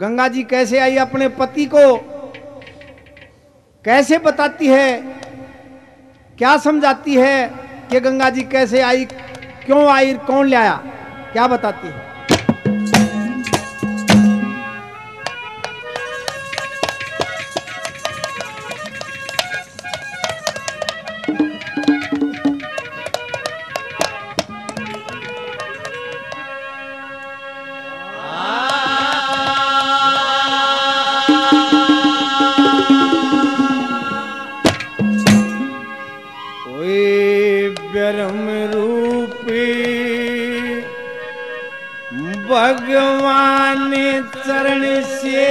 गंगा जी कैसे आई अपने पति को कैसे बताती है, क्या समझाती है कि गंगा जी कैसे आई, क्यों आई, कौन ले आया, क्या बताती है। भगवान चरण से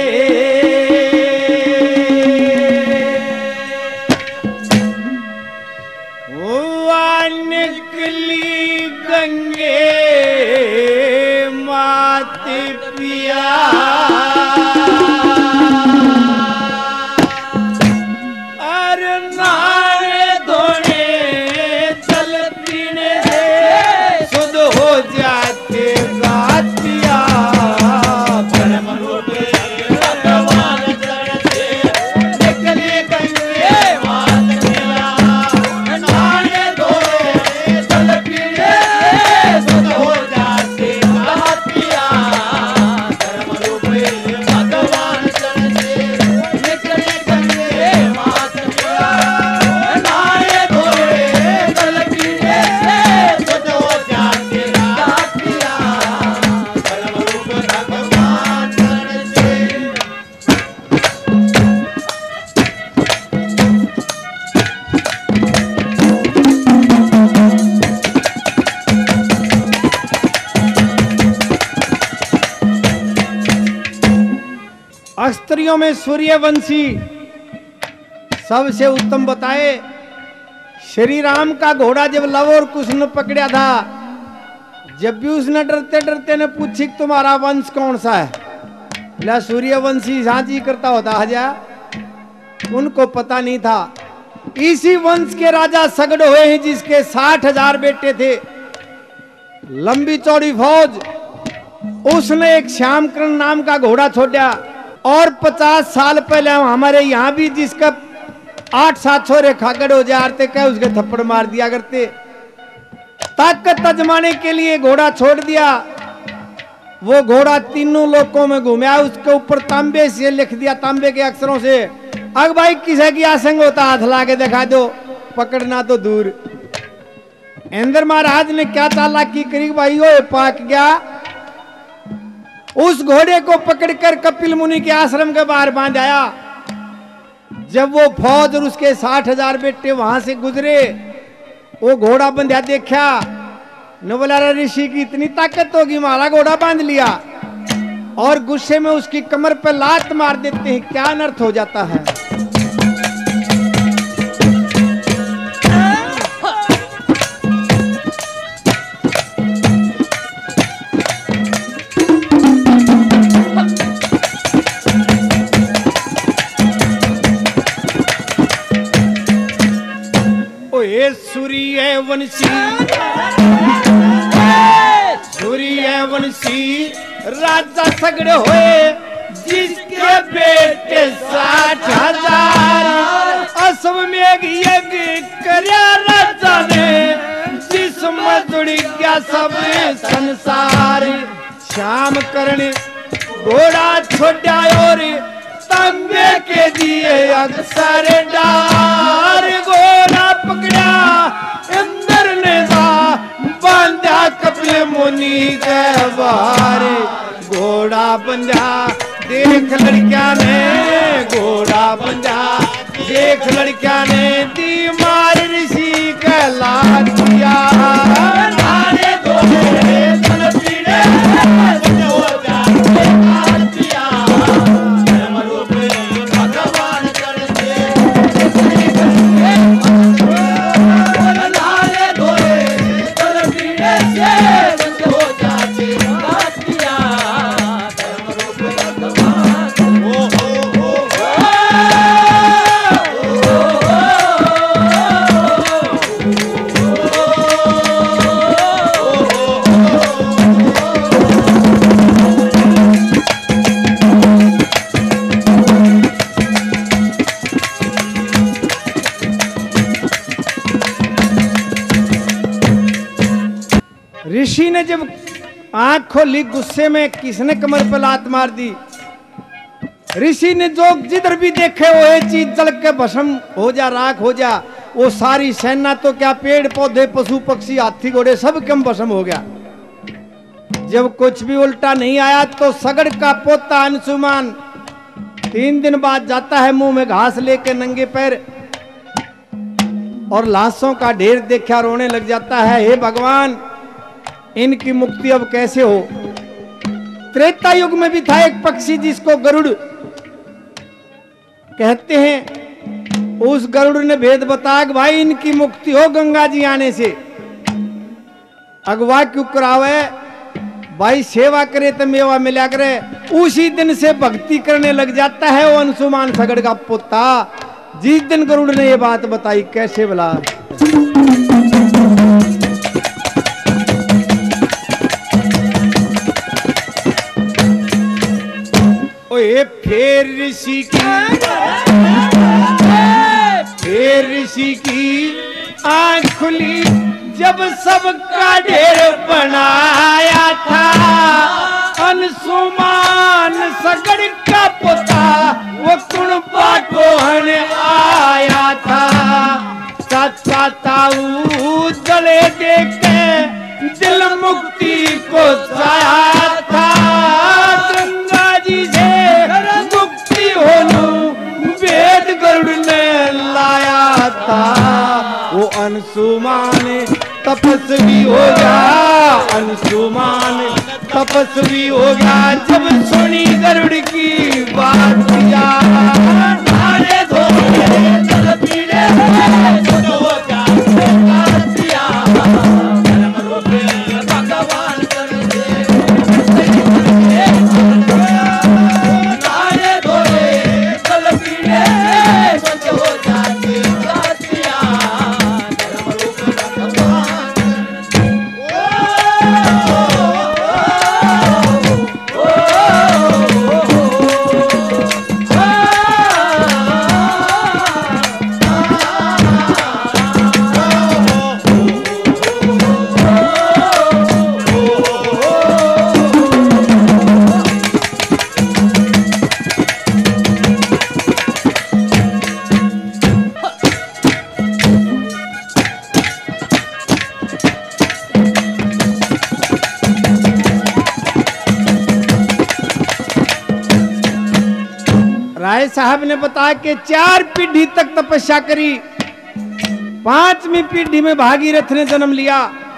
हुआ निकली गंगे मात पिया, अरे नहाने धोने जल पीने से शुद्ध हो जाते गातिया। अस्त्रियों में सूर्यवंशी सबसे उत्तम बताए। श्री राम का घोड़ा जब लव और कुश ने पकड़ा था, जब भी उसने डरते डरते ने पूछी तुम्हारा वंश कौन सा है, बोला सूर्यवंशी झांझी करता होता हजा, उनको पता नहीं था। इसी वंश के राजा सगड़ हुए हैं जिसके 60,000 बेटे थे, लंबी चौड़ी फौज। उसने एक श्यामकरण नाम का घोड़ा छोड़ा और 50 साल पहले हमारे यहाँ भी जिसका 8-7 छोरे खागड़ हो जाते क्या उसके थप्पड़ मार दिया करते। ताकत आजमाने के लिए घोड़ा छोड़ दिया। वो घोड़ा तीनों लोकों में घूमया, उसके ऊपर तांबे से लिख दिया, तांबे के अक्षरों से, अग भाई किसे की आसंग होता हाथ ला के दिखा दो, पकड़ना तो दूर। इंद्र महाराज ने क्या चालाकी करी भाई, वो पाक गया। उस घोड़े को पकड़कर कपिल मुनि के आश्रम के बाहर बांधाया। जब वो फौज और उसके 60,000 बेटे वहां से गुजरे, वो घोड़ा बंधा देखा न, बोला ऋषि की इतनी ताकत होगी, हमारा घोड़ा बांध लिया, और गुस्से में उसकी कमर पर लात मार देते हैं। क्या अनर्थ हो जाता है। सूर्यवंशी सूर्यवंशी राजा सगड़ हुए जिसके बेटे 60,000, असम में यज्ञ करया राजा ने जिसमें जुड़ गया सब संसार। श्यामकरण घोड़ा छोड़ा और तांबे के दिए अक्सर डार। घोड़ा पकड़ा इंद्र ने बांधा कपिल मुनि के बाहर। घोड़ा बंधा देख लड़किया ने, घोड़ा बंधा देख लड़किया ने, दी मार ऋषि के लाग दिया। नारे धोने जल पीने हो जाते गातिया। ऋषि ने जब आंख खोली गुस्से में, किसने कमर पर लात मार दी। ऋषि ने जो जिधर भी देखे वो ये चीज जल के भस्म हो जा, राख हो जा। वो सारी सेना तो क्या, पेड़ पौधे पशु पक्षी हाथी घोड़े सब कम भस्म हो गया। जब कुछ भी उल्टा नहीं आया तो सगड़ का पोता अंशुमान 3 दिन बाद जाता है मुंह में घास लेके नंगे पैर, और लाशों का ढेर देखा रोने लग जाता है। हे भगवान, इनकी मुक्ति अब कैसे हो। त्रेता युग में भी था एक पक्षी जिसको गरुड़ कहते हैं। उस गरुड़ ने भेद बताया कि भाई इनकी मुक्ति हो गंगा जी आने से। अगवा क्यों करावे भाई, सेवा करे तो मेवा मिला करे। उसी दिन से भक्ति करने लग जाता है वो अंशुमान सगड़ का पुता। जिस दिन गरुड़ ने ये बात बताई, कैसे बोला, ओए फिर ऋषि की आंख खुली जब सबका ढेर बनाया था। अंशुमान सगड़ का पोता वो कुणपा कोहन आया था। चाचा ताऊ जले देख के दिल मुक्ति को चाहा था। गंगा जी से मुक्ति होनू वेद गरुड़ ने लाया था। वो अंशुमान तपस्वी हो गया, अंशुमान तपस्वी हो गया जब सुनी गरुड़ की बात किया। नारे धोरे जल पीड़े जो दिया धर्म रूपे भगवान कर दे। नारे धोरे जल पीड़े जो जाके दिया धर्म रूपे भगवान। राय साहब ने बताया कि 4 पीढ़ी तक तपस्या करी, 5वीं पीढ़ी में भागीरथ ने जन्म लिया।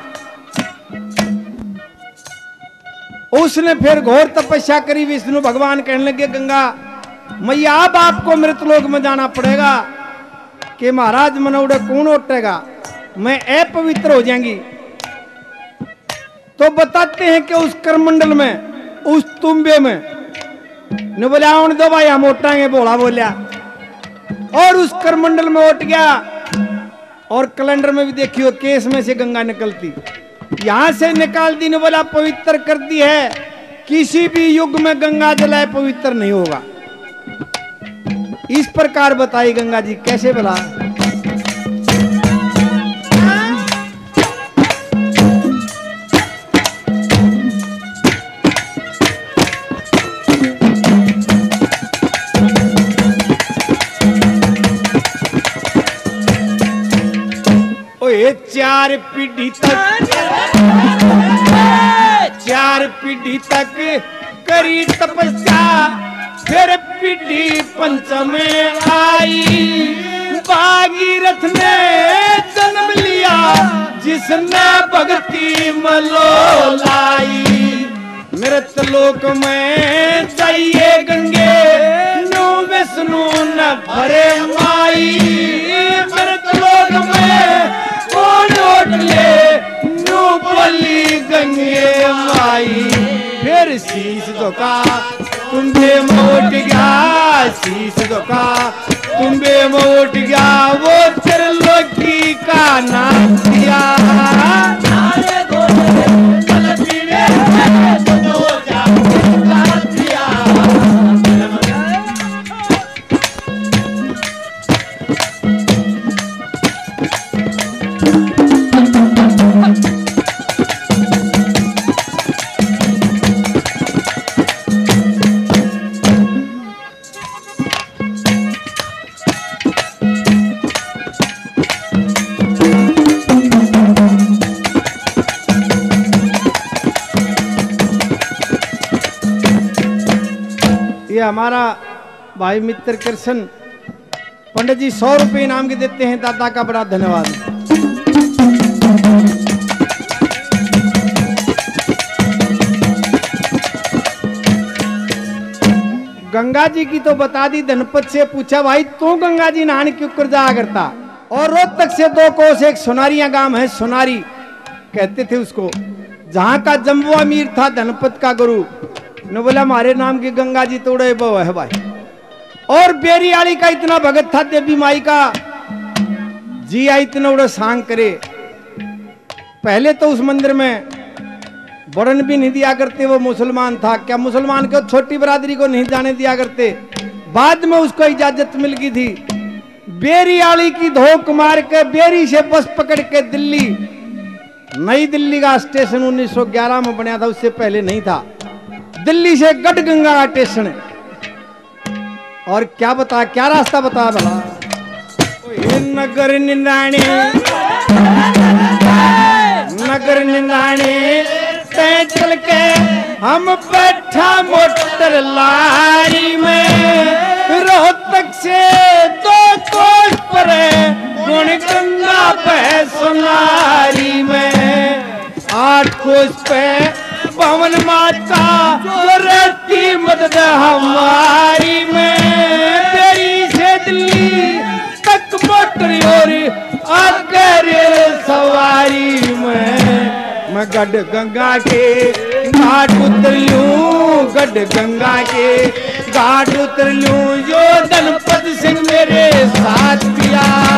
उसने फिर घोर तपस्या करी। विष्णु भगवान कहने लगे, गंगा मैया अब आपको मृतलोक में जाना पड़ेगा। कि महाराज मनौड़े कौन उठेगा, मैं अपवित्र हो जाएंगी। तो बताते हैं कि उस करमंडल में, उस तुम्बे में ने बोला उन दो भाई हम उठाएंगे, बोला बोलिया और उस करमंडल में उठ गया। और कैलेंडर में भी देखियो केस में से गंगा निकलती, यहां से निकाल दी ने बोला पवित्र कर दी है। किसी भी युग में गंगा जल पवित्र नहीं होगा। इस प्रकार बताई गंगा जी, कैसे बोला, ओए 4 पीढ़ी तक, 4 पीढ़ी तक करी तपस्या। फिर पीढ़ी पंचम में आई, भागीरथ ने जन्म लिया जिसने भक्ति मलोलाई। मृतलोक में जाइए गंगे नो विष्णु न भरे माई। मृतलोक में कौन उठ ले नो बोली गंगे माई। फिर शीश झुका तुम्बे में उठ गया, शीश झुका तुम्बे में उठ गया। वो त्रिलोकी का नाम दिया। ये हमारा भाई मित्र कृष्ण पंडित जी 100 रुपये इनाम के देते हैं। दादा का बड़ा धन्यवाद। गंगा जी की तो बता दी। धनपत से पूछा भाई तू गंगा जी नहाने क्यों कर जाया करता? और रोहतक से 2 कोस एक सोनारिया गांव है, सोनारी कहते थे उसको, जहां का जम्बू अमीर था धनपत का गुरु ने बोला हमारे नाम की गंगा जी तोड़े बो है भाई। और बेरियाली का इतना भगत था देवी माई का, जी आई इतना उड़ा सांग करे। पहले तो उस मंदिर में वरण भी नहीं दिया करते, वो मुसलमान था। क्या मुसलमान को छोटी बरादरी को नहीं जाने दिया करते? बाद में उसको इजाजत मिल गई थी। बेरियाली की धोख मार के बेरी से बस पकड़ के दिल्ली, नई दिल्ली का स्टेशन 1911 में बना था, उससे पहले नहीं था। दिल्ली से गढ़गंगा का स्टेशन है। और क्या बता, क्या रास्ता बता भला? नगर निंदाने, नगर निंदाने तय चल के हम बैठा मोटर लारी में। रोहतक से 2 कोस पर गुण गंगा पे सोनारी में। 8 कोस पे पवन माता रहती मदद हमारी में। तेरी से दिल्ली तक मोटर और आगे रेल सवारी में। मैं गढ़ गंगा के घाट उतर लूं, गढ़ गंगा के घाट उतर लूं। जो धनपत सिंह मेरे साथ पिया